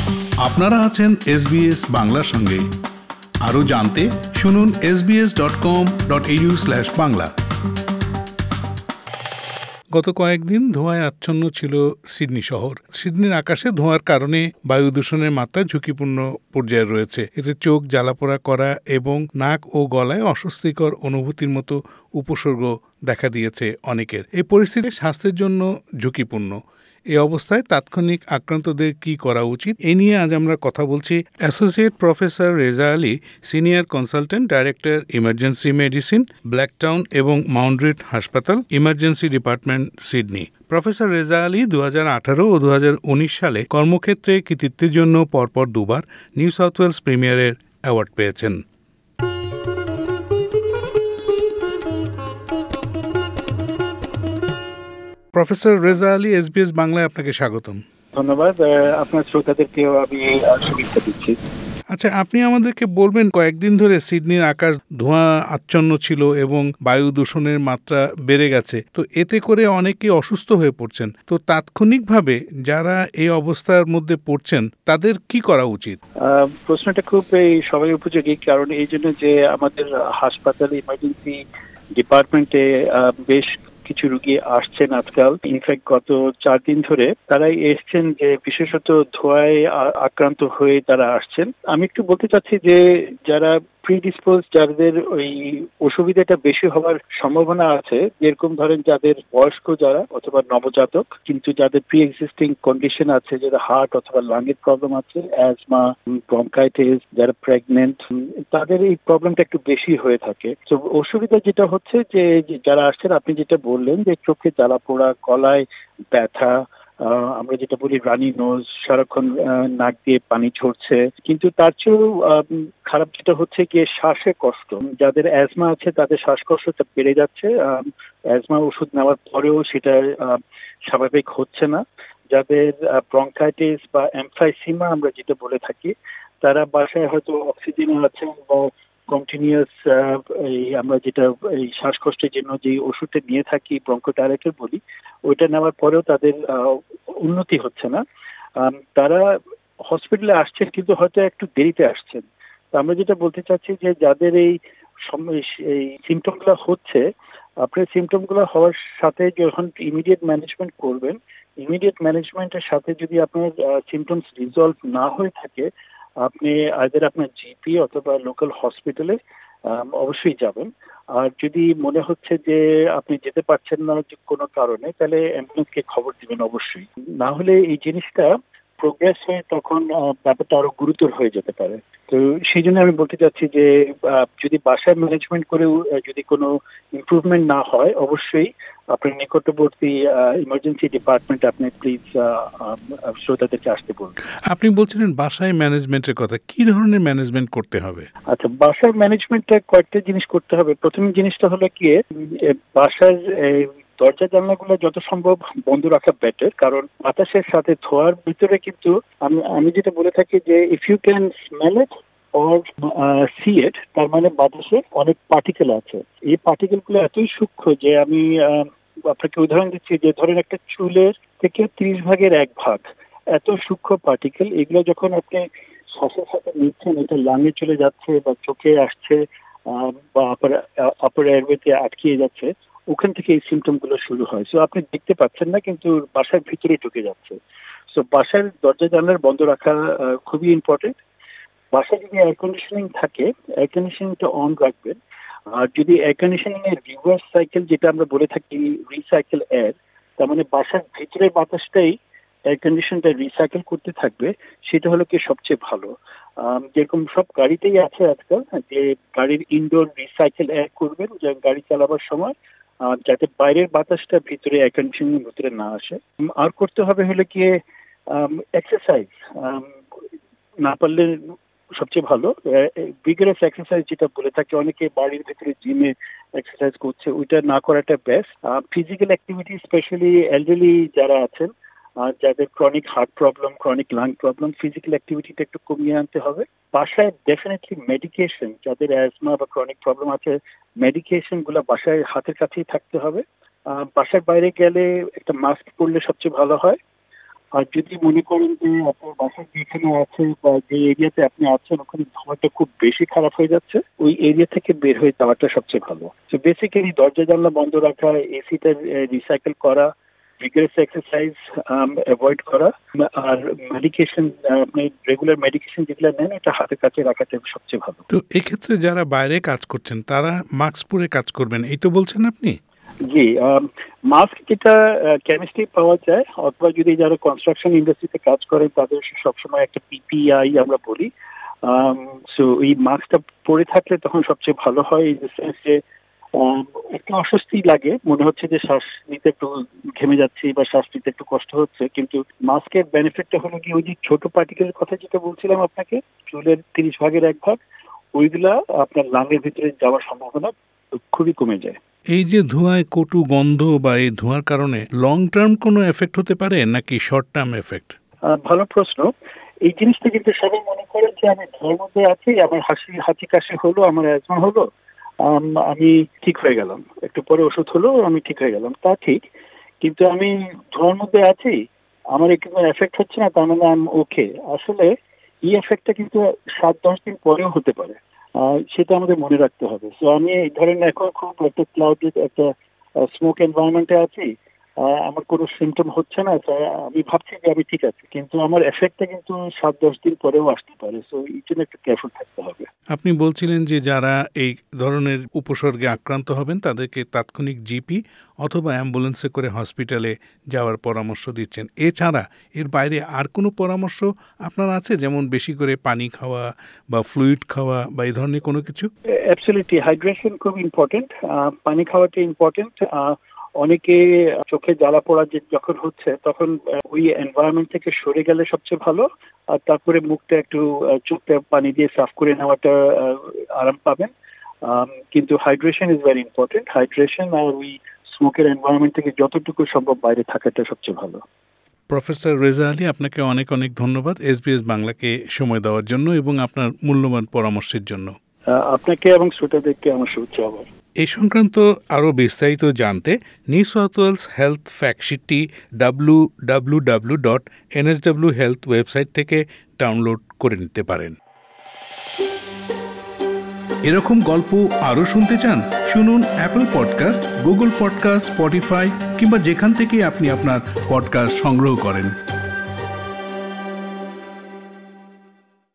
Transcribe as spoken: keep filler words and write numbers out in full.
আপনারা আছেন এসবিএস বাংলার সঙ্গে। আরও জানতে শুনুন S B S dot com dot A U slash Bangla. গত কয়েকদিন ধোঁয়ায় আচ্ছন্ন ছিল সিডনি শহর। সিডনির আকাশে ধোঁয়ার কারণে বায়ু দূষণের মাত্রা ঝুঁকিপূর্ণ পর্যায়ে রয়েছে। এতে চোখ জ্বালাপোড়া করা এবং নাক ও গলায় অস্বস্তিকর অনুভূতির মতো উপসর্গ দেখা দিয়েছে অনেকের। এই পরিস্থিতি স্বাস্থ্যের জন্য ঝুঁকিপূর্ণ। এই অবস্থায় তাৎক্ষণিক আক্রান্তদের কি করা উচিত, এ নিয়ে আজ আমরা কথা বলছি associate professor Reza Ali, senior consultant director emergency medicine, Blacktown এবং মাউন্ট্রিট হাসপাতাল, emergency department, Sydney. Professor Reza Ali দু হাজার আঠারো ও দু হাজার উনিশ সালে কর্মক্ষেত্রে কৃতিত্বের জন্য পরপর দুবার নিউ সাউথ ওয়েলস প্রিমিয়ারের অ্যাওয়ার্ড পেয়েছেন। প্রফেসর রেজা আলী, এসবিএস বাংলায় আপনাকে স্বাগতম। ধন্যবাদ। আপনার শ্রোতাদেরকেও আমি শুভেচ্ছা দিচ্ছি। আচ্ছা, আপনি আমাদেরকে বলবেন, কয়েকদিন ধরে সিডনির আকাশ ধোঁয়া আচ্ছন্ন ছিল এবং বায়ু দূষণের মাত্রা বেড়ে গেছে। তো এতে করে অনেকে অসুস্থ হয়ে পড়ছেন। তো তাৎক্ষণিকভাবে যারা এই অবস্থার মধ্যে পড়ছেন তাদের কি করা উচিত? প্রশ্নটা খুব সবাই উপযোগী, কারণ এই জন্য যে আমাদের হাসপাতালে ইমার্জেন্সি ডিপার্টমেন্টে বেশ কিছু রোগী আসছেন আজকাল। ইনফ্যাক্ট গত চার দিন ধরে তারাই এসছেন যে বিশেষত ধোঁয়ায় আক্রান্ত হয়ে তারা আসছেন। আমি একটু বলতে চাচ্ছি যে যারা প্রিডিসপোজ, যাদের ওই অসুবিধাটা বেশি হওয়ার সম্ভাবনা আছে, যেরকম ধরেন যাদের বয়স্ক যারা অথবা নবজাতক, কিন্তু যাদের প্রি এক্সিস্টিং কন্ডিশন আছে, যারা হার্ট অথবা লাংয়ের প্রবলেম আছে, অ্যাজমা, ব্রঙ্কাইটিস, যারা প্রেগনেন্ট, তাদের এই প্রবলেমটা একটু বেশি হয়ে থাকে। তো অসুবিধা যেটা হচ্ছে যে যারা আসছেন, আপনি যেটা বললেন যে চোখে জ্বালা পোড়া, গলায় ব্যথা, আমরা যেটা বলি রানি নোজ, সারাক্ষণ নাক দিয়ে পানি ঝরছে, কিন্তু তার চেয়েও খারাপ যেটা হচ্ছে গিয়ে শ্বাসে কষ্ট। যাদের অ্যাজমা আছে তাদের শ্বাসকষ্টটা বেড়ে যাচ্ছে, অ্যাজমা ওষুধ নেওয়ার পরেও সেটা স্বাভাবিক হচ্ছে না। যাদের ব্রঙ্কাইটিস বা এমফাইসিমা আমরা যেটা বলে থাকি, তারা বাসায় হয়তো অক্সিজেন আছেন বা কন্টিনিউয়াস এই আমরা যেটা এই শ্বাসকষ্টের জন্য যে ওষুধটা নিয়ে থাকি, ব্রঙ্কোডাইলেটর বলি, ওইটা নেওয়ার পরেও তাদের উন্নতি হচ্ছে না। তারা হসপিটালে আসছেন কিন্তু হয়তো একটু দেরিতে আসছেন। তো আমরা যেটা বলতে চাচ্ছি যে যাদের এই এই সিমটমগুলো হচ্ছে, আপনার সিমটমগুলো হওয়ার সাথে যখন ইমিডিয়েট ম্যানেজমেন্ট করবেন, ইমিডিয়েট ম্যানেজমেন্টের সাথে যদি আপনার সিমটমস রিজলভ না হয়ে থাকে, আপনি আইদার আপনার জিপি অথবা লোকাল হসপিটালে অবশ্যই যাবেন। আর যদি মনে হচ্ছে যে আপনি যেতে পারছেন না কোনো কারণে, তাহলে অ্যাম্বুলেন্সকে খবর দিবেন অবশ্যই। না হলে এই জিনিসটা প্রোগ্রেস হয়ে তখন ব্যাপারটা আরো গুরুতর হয়ে যেতে পারে। তো সেই জন্য আমি বলতে চাচ্ছি যে যদি বাসায় ম্যানেজমেন্ট করেও যদি কোনো ইমপ্রুভমেন্ট না হয়, অবশ্যই আপনার নিকটবর্তী ইমার্জেন্সি ডিপার্টমেন্ট আপনি প্লিজ শ্রোতাদেরকে আসতে বলুন। আপনি বলছিলেন বাসায় ম্যানেজমেন্টের কথা, কি ধরনের ম্যানেজমেন্ট করতে হবে? আচ্ছা, বাসার ম্যানেজমেন্টটা কয়েকটা জিনিস করতে হবে। প্রথম জিনিসটা হলো কি, বাসার দরজা জানলাগুলো যত সম্ভব বন্ধ রাখা বেটার, কারণ বাতাসের সাথে ধোয়ার ভিতরে কিন্তু আমি আমি যেটা বলে থাকি যে if you can smell it or see it, তার মানে বাতাসে অনেক পার্টিকেল আছে। এই পার্টিকেল গুলো এতই সূক্ষ্ম যে আমি আপনাকে উদাহরণ দিচ্ছি যে ধরেন একটা চুলের থেকে ত্রিশ ভাগের এক ভাগ এত সূক্ষ্ম পার্টিকেল, এগুলো যখন আপনি শ্বাসের সাথে নিচ্ছেন, এটা লাঙে চলে যাচ্ছে বা চোখে আসছে বা আপার আপার এয়ারওয়েতে আটকিয়ে যাচ্ছে, ওখান থেকে এই সিমটম গুলো শুরু হয়। সো আপনি দেখতে পাচ্ছেন না, কিন্তু বাসার ভিতরে ঢুকে যাচ্ছে। সো বাসার দরজা জানলার বন্ধ রাখা খুবই ইম্পর্টেন্ট। বাসায় যদি এয়ার কন্ডিশনিং থাকে, এয়ার কন্ডিশনিংটা অন রাখবেন। আর যদি এয়ার কন্ডিশনিং এর রিভার্স সাইকেল, যেটা আমরা বলে থাকি রিসাইকেল এয়ার, তার মানে বাসার ভিতরের বাতাসটাই এয়ার কন্ডিশনটা রিসাইকেল করতে থাকবে, সেটা হলো কি সবচেয়ে ভালো। যেরকম সব গাড়িতেই আছে আজকাল যে গাড়ির ইনডোর রিসাইকেল এয়ার করবেন, যে গাড়ি চালাবার সময়, যাতে বাইরের বাতাসটা ভিতরে এয়ার কন্ডিশনিং ভিতরে না আসে। আর করতে হবে হলো কি এক্সারসাইজ, না পারলে সবচেয়ে ভালো ভিগারাস এক্সারসাইজ যেটা বলে থাকে, অনেকে বাড়ির ভিতরে জিমে এক্সারসাইজ করছে, ওইটা না করাটা best. Physical activity, specially elderly যারা আছেন, আর যাদের chronic heart problem, chronic lung problem, physical অ্যাক্টিভিটিটা একটু কমিয়ে আনতে হবে। বাসায় ডেফিনেটলি মেডিকেশন, যাদের অ্যাজমা বা ক্রনিক প্রবলেম আছে, মেডিকেশন গুলো বাসায় হাতের কাছেই থাকতে হবে। বাসার বাইরে গেলে একটা মাস্ক পরলে সবচেয়ে ভালো হয়। আর যদি মনে করেন যে আপনার বাসা যেখানে আছে বা যে এরিয়াতে আপনি আছেন ওখানে ধোঁয়াটা খুব বেশি খারাপ হয়ে যাচ্ছে, ওই এরিয়া থেকে বের হয়ে যাওয়াটা সবচেয়ে ভালো। তো বেসিক্যালি দরজা জানলা বন্ধ রাখা, এসিটা রিসাইকেল করা, ভিগারাস এক্সারসাইজ অ্যাভয়েড করা, আর মেডিকেশন, আপনি রেগুলার মেডিকেশন যেগুলো নেন এটা হাতের কাছে রাখাটা সবচেয়ে ভালো। তো এক্ষেত্রে যারা বাইরে কাজ করছেন তারা মাস্ক পরে কাজ করবেন, এই তো বলছেন আপনি? জি, মাস্ক যেটা কেমিস্ট্রি পাওয়া যায়, অথবা যদি যারা কনস্ট্রাকশন ইন্ডাস্ট্রিতে কাজ করেন তাদের সবসময় একটা পিপিআই আমরা বলি। সো এই মাস্কটা পরে থাকলে তখন সবচেয়ে ভালো হয়, এই সেন্স যে একটু অস্বস্তি লাগে, মনে হচ্ছে যে শ্বাস নিতে একটু ঘেমে যাচ্ছি বা শ্বাস নিতে একটু কষ্ট হচ্ছে, কিন্তু মাস্কের বেনিফিটটা হলো কি ওই যে ছোট পার্টিকেলের কথা যেটা বলছিলাম আপনাকে, চুলের তিরিশ ভাগের এক ভাগ, ওইগুলা আপনার লাঙের ভিতরে যাওয়ার সম্ভাবনা খুবই কমে যায়। এই যে ধোঁয়ায় কটু গন্ধ বা এই ধোঁয়ার কারণে লং টার্ম কোনো এফেক্ট হতে পারে নাকি শর্ট টার্ম এফেক্ট? ভালো প্রশ্ন। এই জিনিসটা কিন্তু সবাই মনে করে যে আমি ধোঁয়ার মধ্যে আছি, আমার হাসি হাঁচি কাশি হলো, আমার অ্যাজমা হলো, আমি ঠিক হয়ে গেলাম, একটু পরে ওষুধ হলো, আমি ঠিক হয়ে গেলাম। তা ঠিক, কিন্তু আমি ধোঁয়ার মধ্যে আছি, আমার কোনো এফেক্ট হচ্ছে না, তার মানে আমি ওকে। আসলে এই এফেক্টটা কিন্তু সাত দশ দিন পরেও হতে পারে, সেটা আমাদের মনে রাখতে হবে। তো আমি এই ধরেন এখন খুব একটা ক্লাউডেড একটা স্মোক এনভায়রনমেন্টে আছি, আমার কোনো সিমটম হচ্ছে না, আমি ভাবছি যে আমি ঠিক আছি, কিন্তু আমার এফেক্টটা কিন্তু সাত দশ দিন পরেও আসতে পারে। সো এই জন্য একটু কেয়ারফুল থাকতে হবে। আপনি বলছিলেন যে যারা এই ধরনের উপসর্গে আক্রান্ত হবেন তাদেরকে তাৎক্ষণিক জিপি অথবা অ্যাম্বুলেন্সে করে হসপিটালে যাওয়ার পরামর্শ দিচ্ছেন। এছাড়া এর বাইরে আর কোনো পরামর্শ আপনার আছে, যেমন বেশি করে পানি খাওয়া বা ফ্লুইড খাওয়া বা এই ধরনের কোনো কিছু? অ্যাবসলিউটলি, হাইড্রেশন খুব ইম্পর্টেন্ট, পানি খাওয়াটা ইম্পর্টেন্ট। অনেকে চোখে জ্বালা পোড়া যে যখন হচ্ছে তখন ওই এনভায়রনমেন্ট থেকে সরে গেলে সবচেয়ে ভালো, আর তারপরে মুখটা একটু চোখটা পানি দিয়ে সাফ করে নেওয়াটা আরাম পাবেন। কিন্তু hydration is very important. Hydration আর ওই স্মোকের এনভায়রনমেন্ট থেকে যতটুকু সম্ভব বাইরে থাকাটা সবচেয়ে ভালো। প্রফেসর রেজা আলী, আপনাকে অনেক অনেক ধন্যবাদ এসবিএস বাংলাকে সময় দেওয়ার জন্য এবং আপনার মূল্যবান পরামর্শের জন্য। আপনাকে এবং শ্রোতাদেরকে আমার শুভেচ্ছা। আবার এই সংক্রান্ত আরও বিস্তারিত জানতে নিউ সাউথ ওয়েলস হেলথ ফ্যাক্টশিটটি W W W dot NSW health website থেকে ডাউনলোড করে নিতে পারেন। এরকম গল্প আরও শুনতে চান? শুনুন Apple podcast, Google podcast, Spotify কিংবা যেখান থেকে আপনি আপনার পডকাস্ট সংগ্রহ করেন।